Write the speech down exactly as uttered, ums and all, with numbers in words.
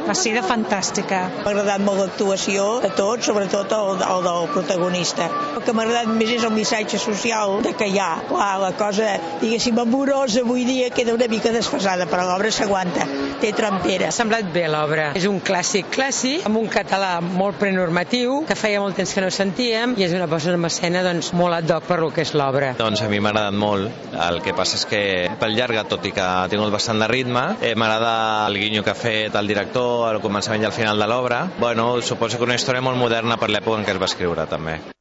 Va ser fantàstica. M'ha agradat molt l'actuació de tots, sobretot el, el del protagonista. El que m'ha agradat més és el missatge social de que hi ha. Clar, la cosa, diguéssim, amorosa avui dia queda una mica desfasada, però l'obra s'aguanta, té trampera. M'ha semblat bé l'obra. És un clàssic clàssic, amb un català molt prenormatiu, que feia molt temps que no sentíem, i és una posa en escena doncs, molt ad hoc per lo que és l'obra. Doncs a mi m'ha agradat molt. El que passa és que pel llarga, tot i que ha tingut bastant de ritme, eh, m'agrada el guinyo que ha fet el director al començament i al final de l'obra. Bueno, suposo que una història molt moderna per l'època en què es va escriure, també.